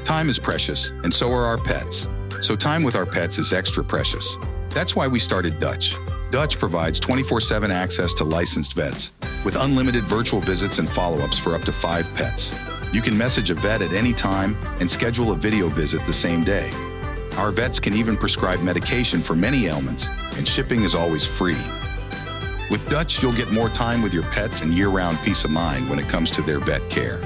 Time is precious, and so are our pets. So time with our pets is extra precious. That's why we started Dutch. Dutch provides 24/7 access to licensed vets with unlimited virtual visits and follow-ups for up to 5 pets. You can message a vet at any time and schedule a video visit the same day. Our vets can even prescribe medication for many ailments, and shipping is always free. With Dutch, you'll get more time with your pets and year-round peace of mind when it comes to their vet care.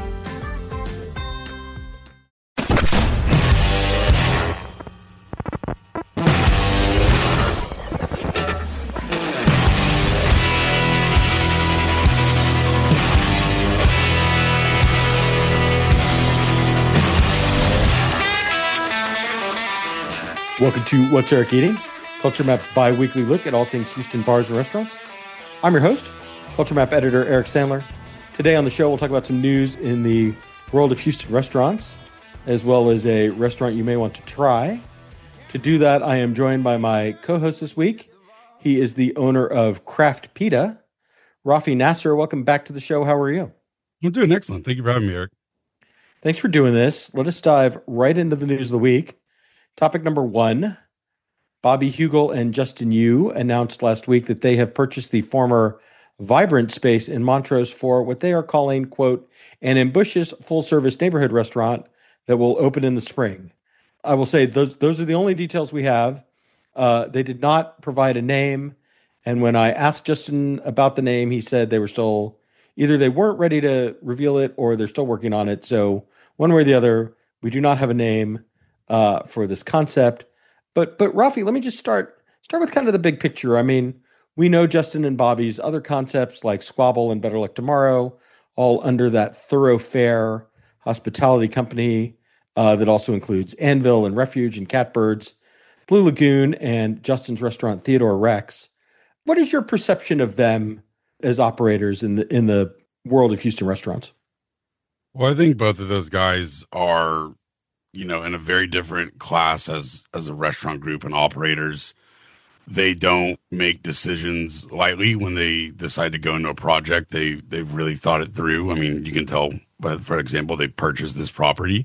Welcome to What's Eric Eating, Culture Map's bi-weekly look at all things Houston bars and restaurants. I'm your host, Culture Map editor Eric Sandler. Today on the show, we'll talk about some news in the world of Houston restaurants, as well as a restaurant you may want to try. To do that, I am joined by my co-host this week. He is the owner of Craft Pita, Rafi Nasser. Welcome back to the show. How are you? I'm doing excellent. Thank you for having me, Eric. Thanks for doing this. Let us dive right into the news of the week. Topic number 1, Bobby Hugel and Justin Yu announced last week that they have purchased the former Vibrant space in Montrose for what they are calling, quote, an ambitious full-service neighborhood restaurant that will open in the spring. I will say those are the only details we have. They did not provide a name, and when I asked Justin about the name, he said they were still, either they weren't ready to reveal it or they're still working on it. So one way or the other, we do not have a name for this concept. But Rafi, let me just start with kind of the big picture. I mean, we know Justin and Bobby's other concepts like Squabble and Better Luck Tomorrow, all under that Thoroughfare hospitality company that also includes Anvil and Refuge and Catbirds, Blue Lagoon, and Justin's restaurant Theodore Rex. What is your perception of them as operators in the world of Houston restaurants? Well, I think both of those guys are, in a very different class as a restaurant group and operators. They don't make decisions lightly when they decide to go into a project. They've really thought it through. I mean, you can tell, but for example, they purchased this property.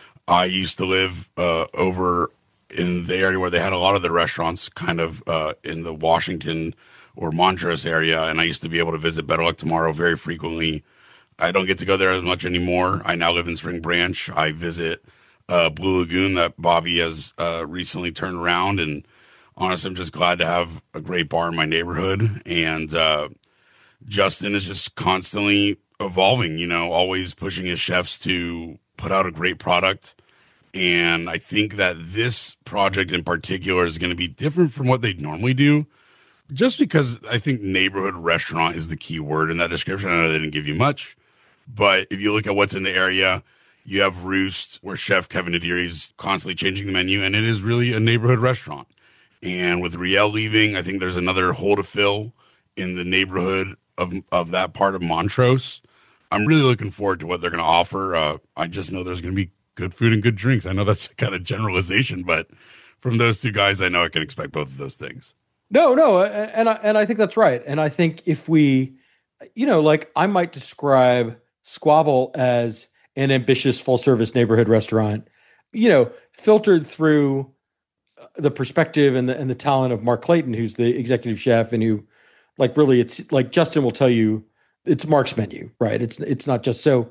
I used to live over in the area where they had a lot of the restaurants kind of in the Washington or Montrose area, and I used to be able to visit Better Luck Tomorrow very frequently. I don't get to go there as much anymore. I now live in Spring Branch. I visit Blue Lagoon that Bobby has recently turned around, and honestly, I'm just glad to have a great bar in my neighborhood. And Justin is just constantly evolving, always pushing his chefs to put out a great product. And I think that this project in particular is going to be different from what they normally do, just because I think neighborhood restaurant is the key word in that description. I know they didn't give you much, but if you look at what's in the area, you have Roost, where Chef Kevin Nadiri is constantly changing the menu, and it is really a neighborhood restaurant. And with Riel leaving, I think there's another hole to fill in the neighborhood of that part of Montrose. I'm really looking forward to what they're going to offer. I just know there's going to be good food and good drinks. I know that's kind of generalization, but from those two guys, I know I can expect both of those things. No, and I think that's right. And I think if we, I might describe Squabble as an ambitious full-service neighborhood restaurant, filtered through the perspective and the talent of Mark Clayton, who's the executive chef, and who, really, it's like Justin will tell you, it's Mark's menu, right? It's not just so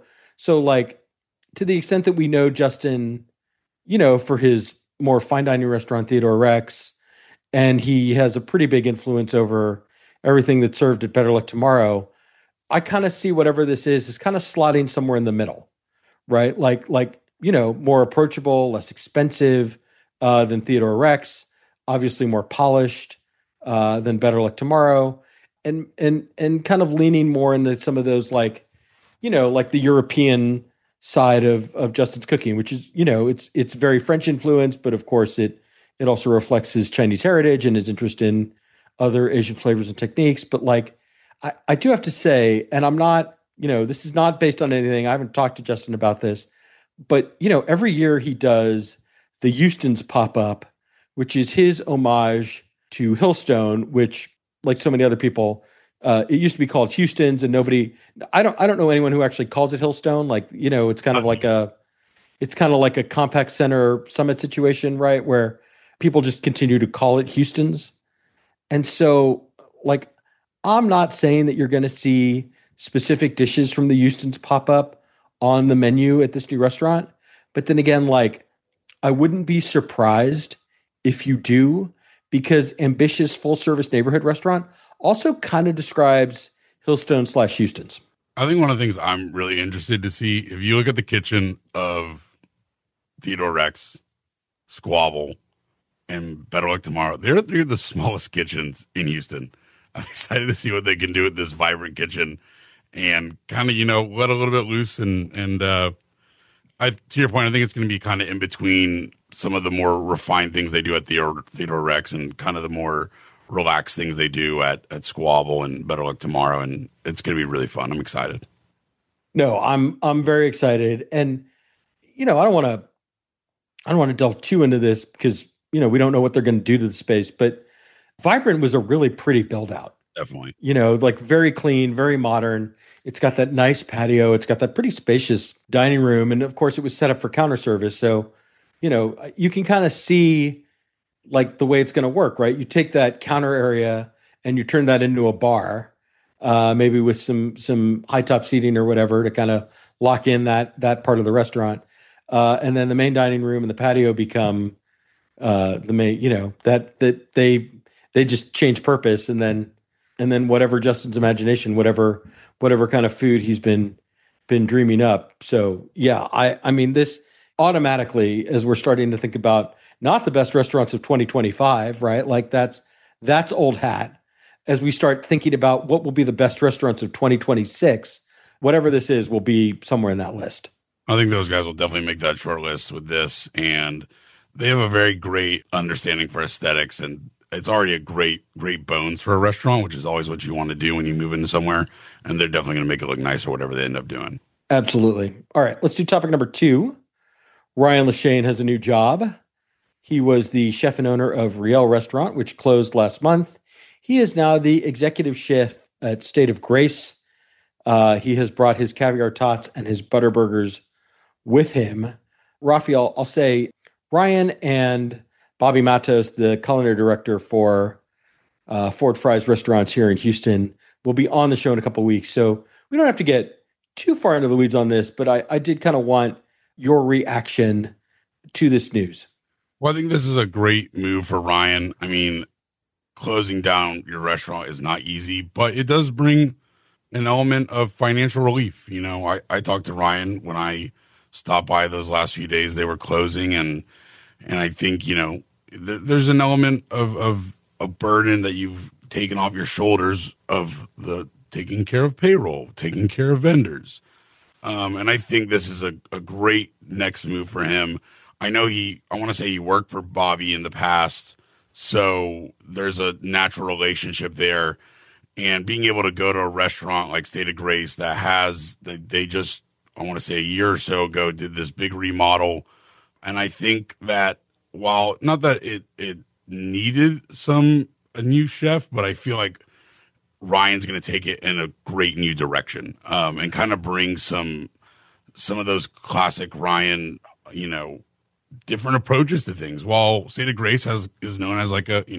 to the extent that we know Justin, for his more fine dining restaurant Theodore Rex, and he has a pretty big influence over everything that's served at Better Luck Tomorrow. I kind of see whatever this is kind of slotting somewhere in the middle. Right? More approachable, less expensive than Theodore Rex, obviously more polished than Better Luck Tomorrow, and kind of leaning more into some of those the European side of Justin's cooking, which is, it's very French influenced, but of course it also reflects his Chinese heritage and his interest in other Asian flavors and techniques. But I do have to say, and I'm not, this is not based on anything. I haven't talked to Justin about this, but, every year he does the Houston's pop-up, which is his homage to Hillstone, which, like so many other people, it used to be called Houston's, and I don't know anyone who actually calls it Hillstone. It's kind of it's kind of like a Compact Center Summit situation, right? Where people just continue to call it Houston's. And so, like, I'm not saying that you're going to see specific dishes from the Houston's pop up on the menu at this new restaurant. But then again, like, I wouldn't be surprised if you do, because ambitious full service neighborhood restaurant also kind of describes Hillstone / Houston's. I think one of the things I'm really interested to see, if you look at the kitchen of Theodore Rex, Squabble, and Better Luck Tomorrow, they're three of the smallest kitchens in Houston. I'm excited to see what they can do with this vibrant kitchen and kind of, let a little bit loose. To your point, I think it's going to be kind of in between some of the more refined things they do at Theodore Rex and kind of the more relaxed things they do at Squabble and Better Luck Tomorrow. And it's going to be really fun. I'm excited. No, I'm very excited. And, I don't want to delve too into this because, we don't know what they're going to do to the space, but Vibrant was a really pretty build out. Definitely. Like very clean, very modern. It's got that nice patio. It's got that pretty spacious dining room. And of course it was set up for counter service. So, you can kind of see like the way it's going to work, right? You take that counter area and you turn that into a bar, maybe with some high top seating or whatever to kind of lock in that part of the restaurant. And then the main dining room and the patio become the main, that they just change purpose, and then whatever Justin's imagination, whatever kind of food he's been dreaming up. So yeah, I mean this automatically, as we're starting to think about not the best restaurants of 2025, right? Like that's old hat. As we start thinking about what will be the best restaurants of 2026, whatever this is will be somewhere in that list. I think those guys will definitely make that short list with this, and they have a very great understanding for aesthetics, and it's already a great bones for a restaurant, which is always what you want to do when you move into somewhere. And they're definitely going to make it look nice or whatever they end up doing. Absolutely. All right, let's do topic number 2. Ryan Leshane has a new job. He was the chef and owner of Riel Restaurant, which closed last month. He is now the executive chef at State of Grace. He has brought his caviar tots and his butter burgers with him. Raphael, I'll say Ryan and Bobby Matos, the culinary director for Ford Fries Restaurants here in Houston, will be on the show in a couple of weeks. So we don't have to get too far into the weeds on this, but I did kind of want your reaction to this news. Well, I think this is a great move for Ryan. I mean, closing down your restaurant is not easy, but it does bring an element of financial relief. I talked to Ryan when I stopped by those last few days. They were closing, and I think, there's an element of a burden that you've taken off your shoulders of the taking care of payroll, taking care of vendors. And I think this is a great next move for him. I know I want to say he worked for Bobby in the past, so there's a natural relationship there. And being able to go to a restaurant like State of Grace they just, I want to say a year or so ago, did this big remodel. And I think that while not that it needed a new chef, but I feel like Ryan's going to take it in a great new direction, and kind of bring some of those classic Ryan, different approaches to things. While State of Grace is known as like a,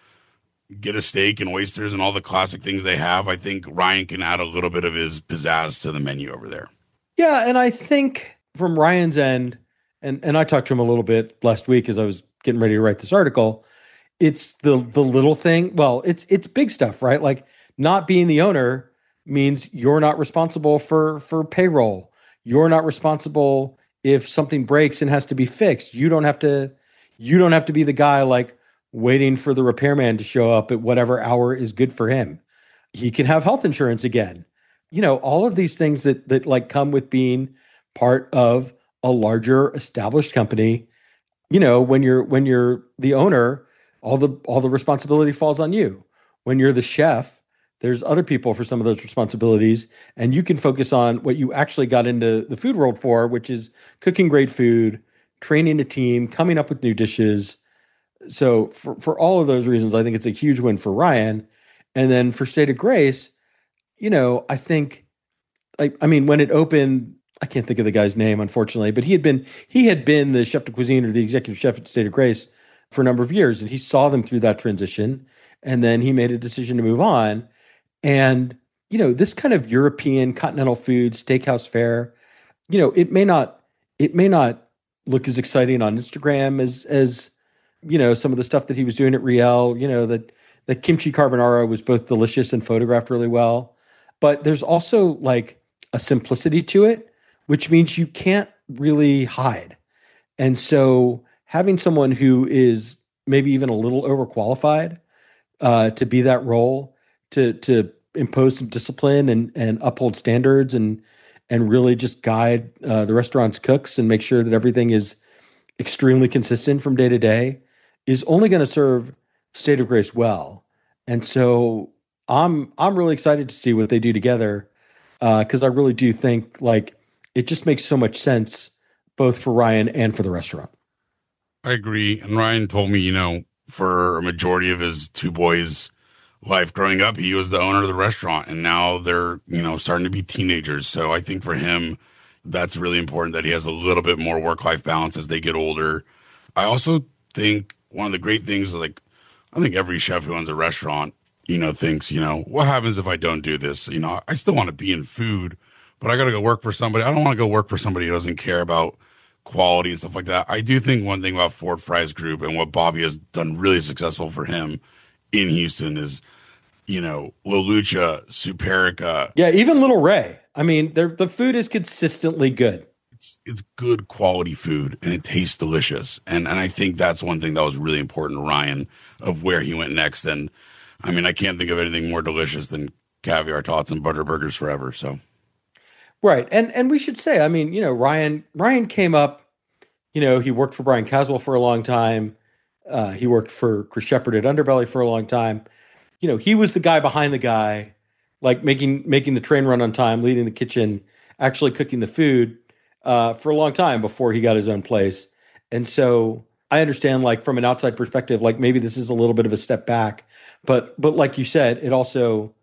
get a steak and oysters and all the classic things they have, I think Ryan can add a little bit of his pizzazz to the menu over there. Yeah, and I think from Ryan's end, and I talked to him a little bit last week as I was getting ready to write this article, it's the little thing. Well, it's big stuff, right? Like not being the owner means you're not responsible for payroll. You're not responsible if something breaks and has to be fixed. You don't have to be the guy like waiting for the repairman to show up at whatever hour is good for him. He can have health insurance again. All of these things that like come with being part of a larger established company. When you're the owner, all the responsibility falls on you. When you're the chef, there's other people for some of those responsibilities, and you can focus on what you actually got into the food world for, which is cooking great food, training a team, coming up with new dishes. So for all of those reasons, I think it's a huge win for Ryan. And then for State of Grace, I think, when it opened, I can't think of the guy's name, unfortunately, but he had been the chef de cuisine or the executive chef at State of Grace for a number of years, and he saw them through that transition, and then he made a decision to move on. And this kind of European continental food steakhouse fare, it may not look as exciting on Instagram as some of the stuff that he was doing at Riel. That the kimchi carbonara was both delicious and photographed really well, but there's also like a simplicity to it, which means you can't really hide. And so having someone who is maybe even a little overqualified to be that role, to impose some discipline and uphold standards and really just guide the restaurant's cooks and make sure that everything is extremely consistent from day to day, is only going to serve State of Grace well. And so I'm really excited to see what they do together, because I really do think like it just makes so much sense both for Ryan and for the restaurant. I agree. And Ryan told me, for a majority of his two boys' life growing up, he was the owner of the restaurant, and now they're, starting to be teenagers. So I think for him, that's really important that he has a little bit more work-life balance as they get older. I also think one of the great things, like, I think every chef who owns a restaurant, thinks, what happens if I don't do this? I still want to be in food, but I got to go work for somebody. I don't want to go work for somebody who doesn't care about quality and stuff like that. I do think one thing about Ford Fries Group and what Bobby has done really successful for him in Houston is, La Lucha, Superica. Yeah, even Little Ray. I mean, the food is consistently good. It's good quality food and it tastes delicious. And I think that's one thing that was really important to Ryan of where he went next. And I mean, I can't think of anything more delicious than caviar tots and butter burgers forever. So, right. And we should say, I mean, Ryan came up, he worked for Brian Caswell for a long time. He worked for Chris Shepard at Underbelly for a long time. He was the guy behind the guy, like making the train run on time, leading the kitchen, actually cooking the food for a long time before he got his own place. And so I understand, like, from an outside perspective, like maybe this is a little bit of a step back, but like you said, it also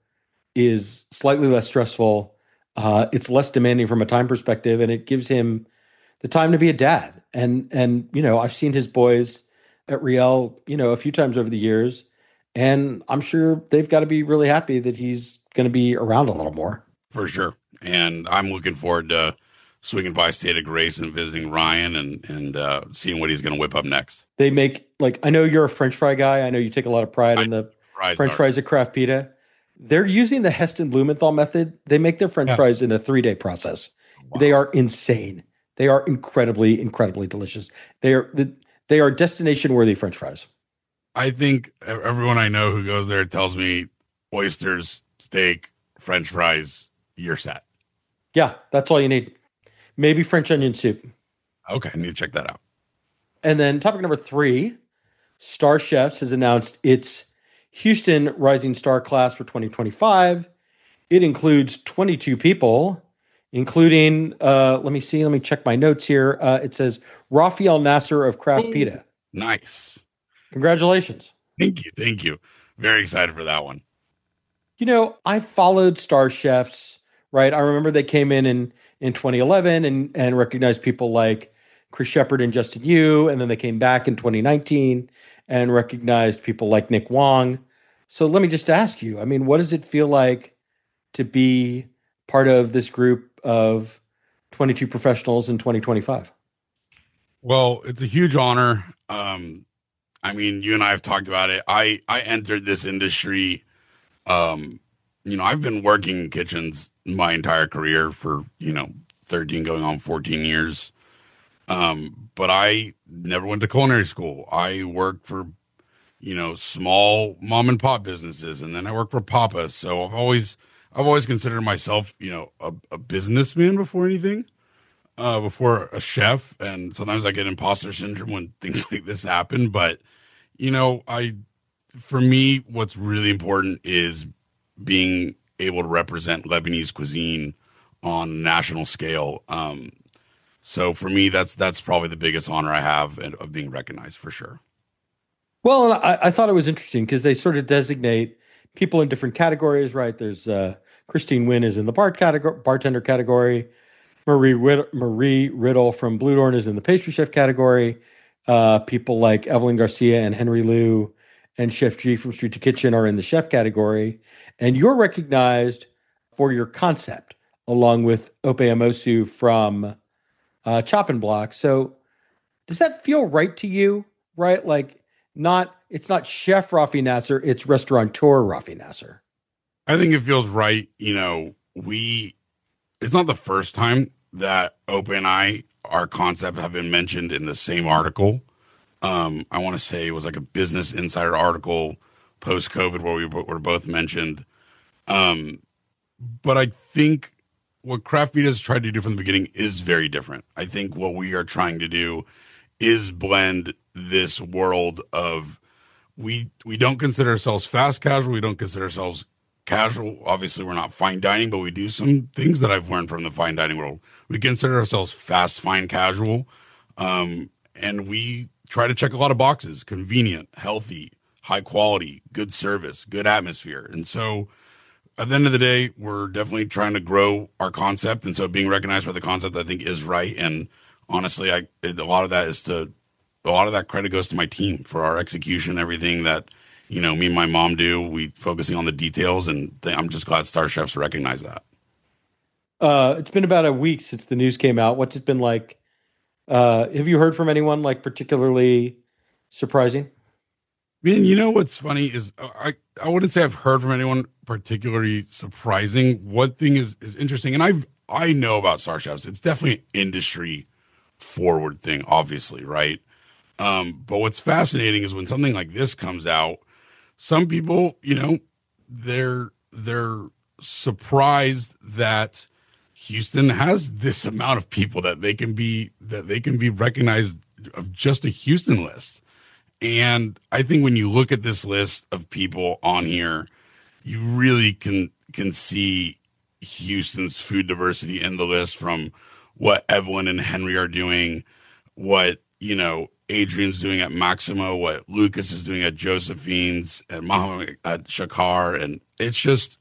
is slightly less stressful. It's less demanding from a time perspective, and it gives him the time to be a dad. And I've seen his boys at Riel, a few times over the years, and I'm sure they've got to be really happy that he's going to be around a little more. For sure. And I'm looking forward to swinging by State of Grace and visiting Ryan and seeing what he's going to whip up next. They make, like, I know you're a French fry guy. I know you take a lot of pride in the French fries at Craft Pita. They're using the Heston Blumenthal method. They make their French fries in a 3-day process. Wow. They are insane. They are incredibly, incredibly delicious. They are destination worthy French fries. I think everyone I know who goes there tells me oysters, steak, French fries, you're set. Yeah, that's all you need. Maybe French onion soup. Okay, I need to check that out. And then topic number 3, Star Chefs has announced its Houston Rising Star class for 2025. It includes 22 people, including, let me check my notes here. It says Rafael Nasser of Craft Pita. Nice. Congratulations. Thank you. Very excited for that one. I followed Star Chefs, right? I remember they came in 2011 and recognized people like Chris Shepard and Justin Yu, and then they came back in 2019 and recognized people like Nick Wong. So let me just ask you, I mean, what does it feel like to be part of this group of 22 professionals in 2025? Well, it's a huge honor. I mean, you and I have talked about it. I entered this industry. I've been working in kitchens my entire career for, 13 going on 14 years. But I never went to culinary school. I worked for, small mom and pop businesses, and then I worked for Papa. So I've always considered myself, a businessman before anything. Before a chef, and sometimes I get imposter syndrome when things like this happen. But, for me, what's really important is being able to represent Lebanese cuisine on a national scale. So for me, that's probably the biggest honor I have of being recognized, for sure. Well, and I thought it was interesting because they sort of designate people in different categories, right? There's Christine Wynn is in the bartender category. Marie Riddle from Blue Dorn is in the pastry chef category. People like Evelyn Garcia and Henry Liu and Chef G from Street to Kitchen are in the chef category. And you're recognized for your concept, along with Ope Amosu from Chop and Block. So does that feel right to you? Right? Like it's not Chef Rafi Nasser, it's restaurateur Rafi Nasser. I think it feels right. It's not the first time that Ope and our concept have been mentioned in the same article. I want to say it was like a Business Insider article post-COVID where we were both mentioned. But I think what Craft Beat has tried to do from the beginning is very different. I think what we are trying to do is blend this world of we don't consider ourselves fast casual. We don't consider ourselves casual. Obviously, we're not fine dining, but we do some things that I've learned from the fine dining world. We consider ourselves fast, fine, casual. And we try to check a lot of boxes: convenient, healthy, high quality, good service, good atmosphere. And so at the end of the day, we're definitely trying to grow our concept. And so being recognized for the concept, I think, is right. And honestly, a lot of that credit goes to my team for our execution, everything that, me and my mom do. We focusing on the details, and I'm just glad Star Chefs recognize that. It's been about a week since the news came out. What's it been like? Have you heard from anyone like particularly surprising? Man, what's funny is I wouldn't say I've heard from anyone particularly surprising. One thing is interesting, and I know about Star Chefs. It's definitely an industry forward thing, obviously, right? But what's fascinating is when something like this comes out, some people, they're surprised that Houston has this amount of people that they can be recognized of just a Houston list. And I think when you look at this list of people on here, you really can see Houston's food diversity in the list, from what Evelyn and Henry are doing, what, Adrian's doing at Maximo, what Lucas is doing at Josephine's, and Mohammed at Shakar. And it's just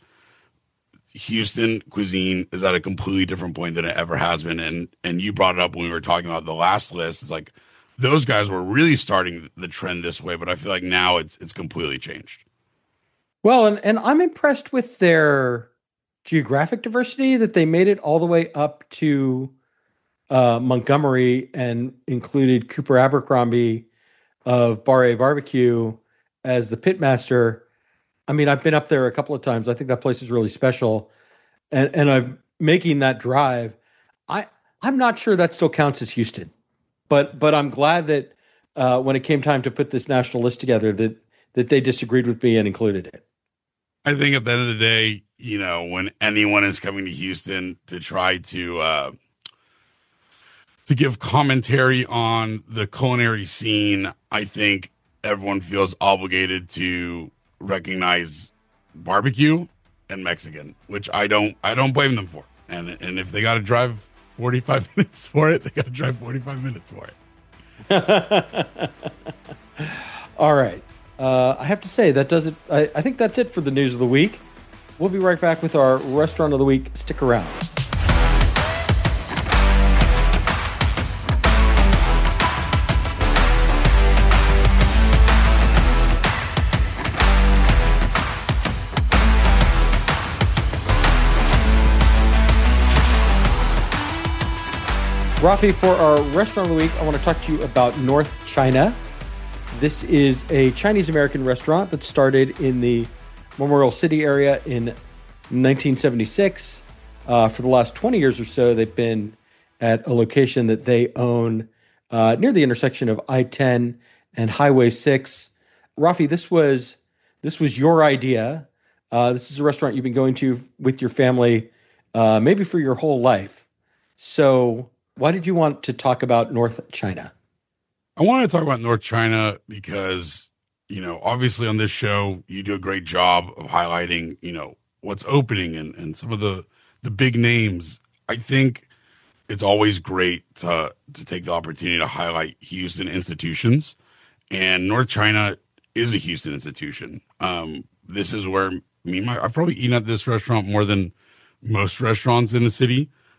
Houston cuisine is at a completely different point than it ever has been. And you brought it up when we were talking about the last list. It's like those guys were really starting the trend this way, but I feel like now it's completely changed. Well, and I'm impressed with their geographic diversity, that they made it all the way up to Montgomery and included Cooper Abercrombie of Bar A Barbecue as the pitmaster. I mean, I've been up there a couple of times. I think that place is really special, and I'm making that drive. I'm not sure that still counts as Houston, but I'm glad that when it came time to put this national list together, that they disagreed with me and included it. I think at the end of the day, when anyone is coming to Houston to try to give commentary on the culinary scene, I think everyone feels obligated to recognize barbecue and Mexican, which I don't blame them for. And if they got to drive 45 minutes for it, they got to drive 45 minutes for it. All right. I have to say that does it. I think that's it for the news of the week. We'll be right back with our restaurant of the week. Stick around. Rafi, for our restaurant of the week, I want to talk to you about North China. This is a Chinese-American restaurant that started in the Memorial City area in 1976. For the last 20 years or so, they've been at a location that they own near the intersection of I-10 and Highway 6. Rafi, this was your idea. This is a restaurant you've been going to with your family, maybe for your whole life. So why did you want to talk about North China? I want to talk about North China because, obviously on this show, you do a great job of highlighting, what's opening and some of the big names. I think it's always great to take the opportunity to highlight Houston institutions, and North China is a Houston institution. This is where I've probably eaten at this restaurant more than most restaurants in the city.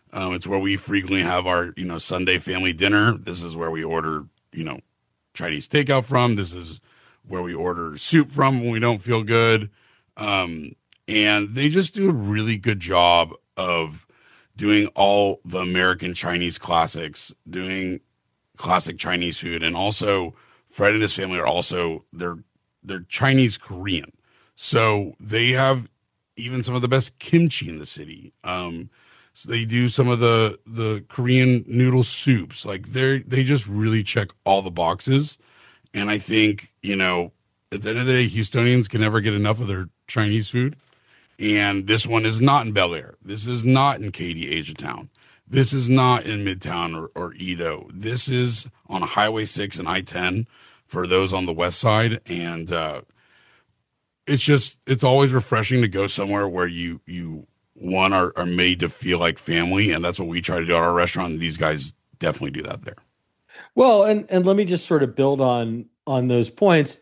It's where we frequently have our, Sunday family dinner. This is where we order, Chinese takeout from. This is where we order soup from when we don't feel good. Um, and they just do a really good job of doing all the American Chinese classics, doing classic Chinese food, and also Fred and his family are also they're Chinese Korean, so they have even some of the best kimchi in the city. So they do some of the Korean noodle soups. Like they just really check all the boxes, and I think at the end of the day, Houstonians can never get enough of their Chinese food. And this one is not in Bel Air. This is not in Katy, Asia Town. This is not in Midtown or Edo. This is on Highway 6 and I-10 for those on the west side. And it's always refreshing to go somewhere where you one are made to feel like family. And that's what we try to do at our restaurant. And these guys definitely do that there. Well, and let me just sort of build on those points.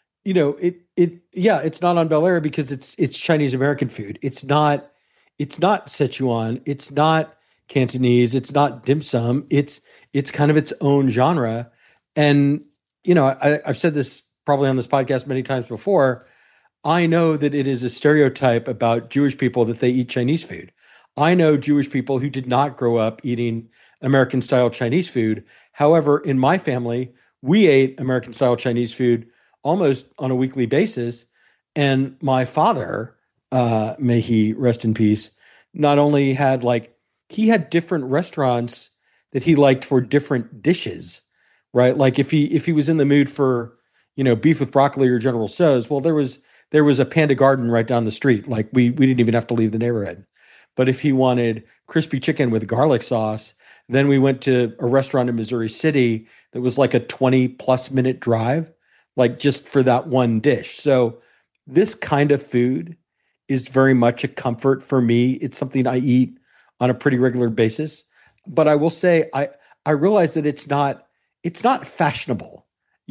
It's not on Bel Air because it's Chinese American food. It's not Sichuan. It's not Cantonese. It's not dim sum. It's kind of its own genre. And I've said this probably on this podcast many times before. I know that it is a stereotype about Jewish people that they eat Chinese food. I know Jewish people who did not grow up eating American style Chinese food. However, in my family, we ate American style Chinese food almost on a weekly basis. And my father, may he rest in peace, not only had he had different restaurants that he liked for different dishes, right? Like if he was in the mood for, beef with broccoli or General Tso's, well, there was a Panda Garden right down the street. Like we didn't even have to leave the neighborhood. But if he wanted crispy chicken with garlic sauce, then we went to a restaurant in Missouri City that was like a 20+ minute drive, like just for that one dish. So this kind of food is very much a comfort for me. It's something I eat on a pretty regular basis. But I will say I realize that it's not fashionable.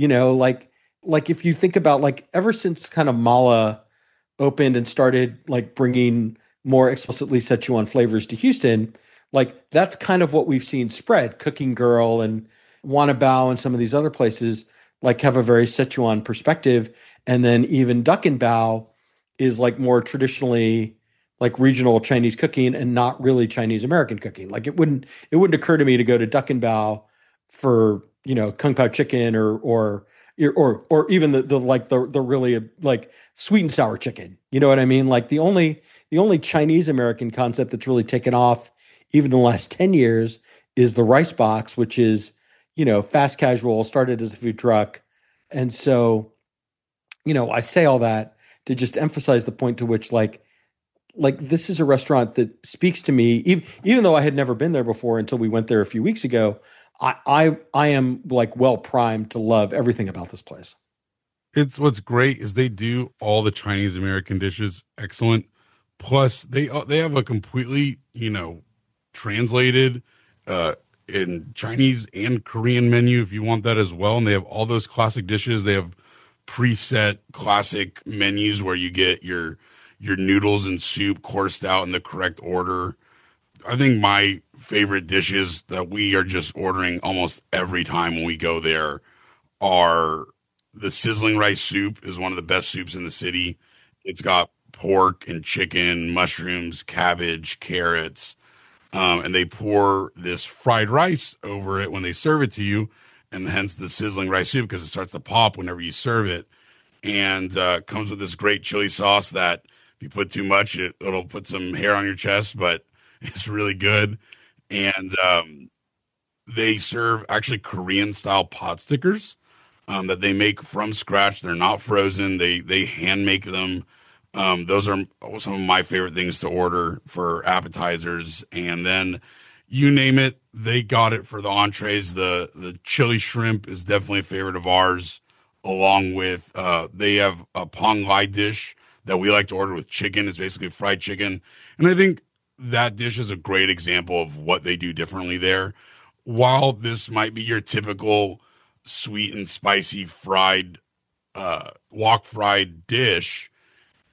Like if you think about ever since kind of Mala opened and started bringing more explicitly Sichuan flavors to Houston, that's kind of what we've seen spread. Cooking Girl and Wanabao and some of these other places have a very Sichuan perspective. And then even Duck and Bao is more traditionally regional Chinese cooking and not really Chinese American cooking. It wouldn't occur to me to go to Duck and Bao for, Kung Pao chicken or even the really sweet and sour chicken. You know what I mean? The only Chinese American concept that's really taken off even in the last 10 years is the rice box, which is, fast casual, started as a food truck. And so, I say all that to just emphasize the point to which this is a restaurant that speaks to me, even though I had never been there before until we went there a few weeks ago. I am well primed to love everything about this place. It's what's great is they do all the Chinese American dishes excellent. Plus they have a completely, translated in Chinese and Korean menu if you want that as well. And they have all those classic dishes. They have preset classic menus where you get your noodles and soup coursed out in the correct order. I think my favorite dishes that we are just ordering almost every time when we go there are the sizzling rice soup is one of the best soups in the city. It's got pork and chicken, mushrooms, cabbage, carrots, and they pour this fried rice over it when they serve it to you, and hence the sizzling rice soup because it starts to pop whenever you serve it, and comes with this great chili sauce that if you put too much, it'll put some hair on your chest, but it's really good. And they serve actually Korean style pot stickers that they make from scratch. They're not frozen. They hand make them. Those are some of my favorite things to order for appetizers. And then you name it, they got it for the entrees. The chili shrimp is definitely a favorite of ours, along with they have a pong lai dish that we like to order with chicken. It's basically fried chicken. And I think that dish is a great example of what they do differently there. While this might be your typical sweet and spicy fried wok fried dish,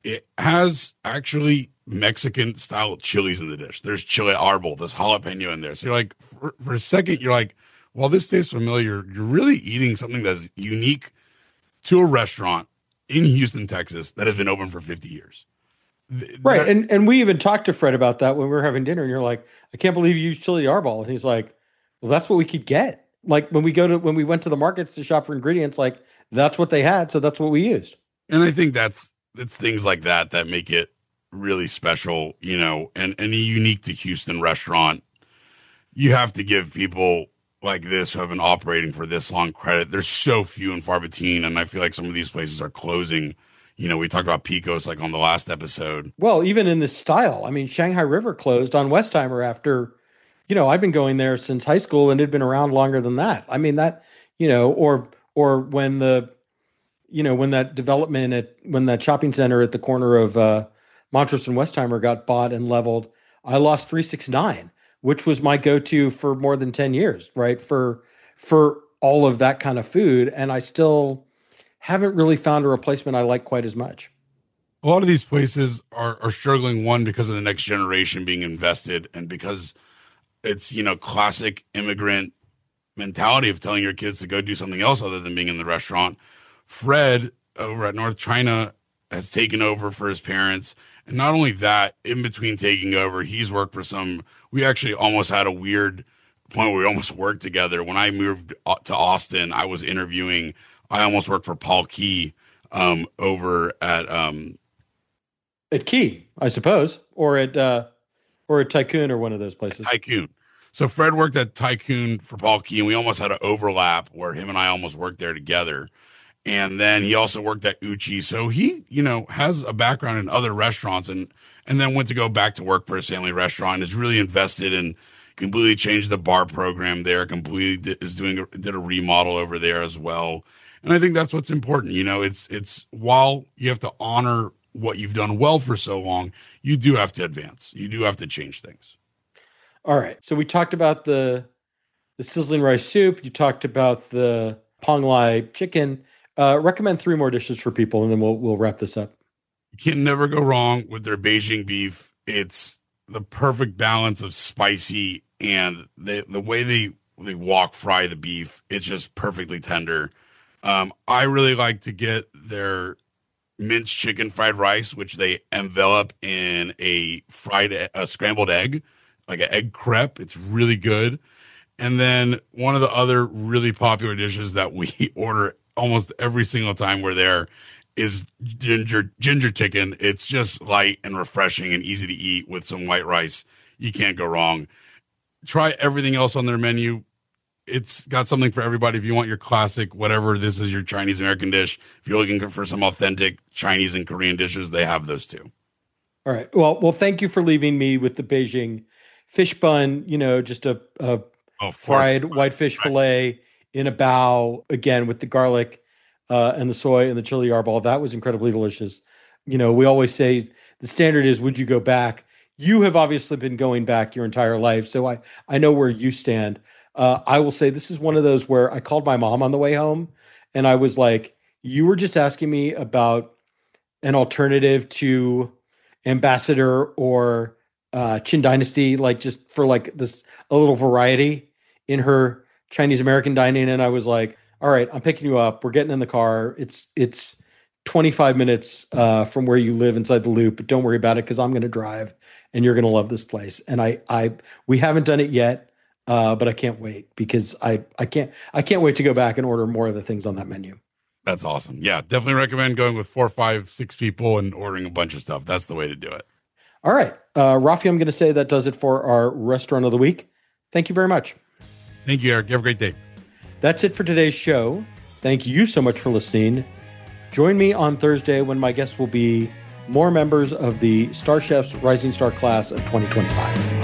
It has actually Mexican style chilies in the dish. There's chile arbol, there's jalapeno in there. So you're like, for a second, you're like, well, this tastes familiar. You're really eating something that's unique to a restaurant in Houston, Texas, that has been open for 50 years. Right. And we even talked to Fred about that when we were having dinner, and you're like, I can't believe you use chili arbol. And he's like, well, that's what we could get. Like when we went to the markets to shop for ingredients, like that's what they had. So that's what we used. And I think it's things like that make it really special, and unique to Houston restaurant. You have to give people like this who have been operating for this long credit. There's so few and far between, and I feel like some of these places are closing. We talked about Picos like on the last episode. Well, even in this style, I mean, Shanghai River closed on Westheimer after, I've been going there since high school and it had been around longer than that. I mean, that, or when when that shopping center at the corner of Montrose and Westheimer got bought and leveled, I lost 369, which was my go-to for more than 10 years, right? For all of that kind of food. And I still haven't really found a replacement I like quite as much. A lot of these places are struggling, one, because of the next generation being invested, and because it's, classic immigrant mentality of telling your kids to go do something else other than being in the restaurant. Fred over at North China has taken over for his parents. And not only that, in between taking over, he's worked for we actually almost had a weird point where we almost worked together. When I moved to Austin, I was interviewing, I almost worked for Paul Key over at Key, I suppose, or at Tycoon or one of those places. Tycoon. So Fred worked at Tycoon for Paul Key, and we almost had an overlap where him and I almost worked there together. And then he also worked at Uchi. So he, has a background in other restaurants and then went to go back to work for his family restaurant, is really invested in, completely changed the bar program there, did a remodel over there as well. And I think that's what's important. It's while you have to honor what you've done well for so long, you do have to advance. You do have to change things. All right. So we talked about the sizzling rice soup. You talked about the Pong Lai chicken. Recommend 3 more dishes for people, and then we'll wrap this up. You can never go wrong with their Beijing beef. It's the perfect balance of spicy and the way they wok fry the beef. It's just perfectly tender. I really like to get their minced chicken fried rice, which they envelop in a scrambled egg, like an egg crepe. It's really good. And then one of the other really popular dishes that we order almost every single time we're there is ginger chicken. It's just light and refreshing and easy to eat with some white rice. You can't go wrong. Try everything else on their menu. It's got something for everybody. If you want your classic, whatever this is, your Chinese American dish, if you're looking for some authentic Chinese and Korean dishes, they have those too. All right. Well, thank you for leaving me with the Beijing fish bun, just a fried whitefish fillet in a bao, again, with the garlic and the soy and the chili arbol. That was incredibly delicious. We always say the standard is, would you go back? You have obviously been going back your entire life, so I know where you stand. I will say this is one of those where I called my mom on the way home, and I was like, you were just asking me about an alternative to Ambassador or Qin Dynasty, like just for like this, a little variety in her Chinese American dining. And I was like, all right, I'm picking you up. We're getting in the car. It's 25 minutes from where you live inside the Loop, but don't worry about it, because I'm going to drive and you're going to love this place. And we haven't done it yet, but I can't wait, because I can't wait to go back and order more of the things on that menu. That's awesome. Yeah, definitely recommend going with 4, 5, 6 people and ordering a bunch of stuff. That's the way to do it. All right. Rafi, I'm going to say that does it for our restaurant of the week. Thank you very much. Thank you, Eric. You have a great day. That's it for today's show. Thank you so much for listening. Join me on Thursday when my guests will be more members of the Star Chef's Rising Star class of 2025.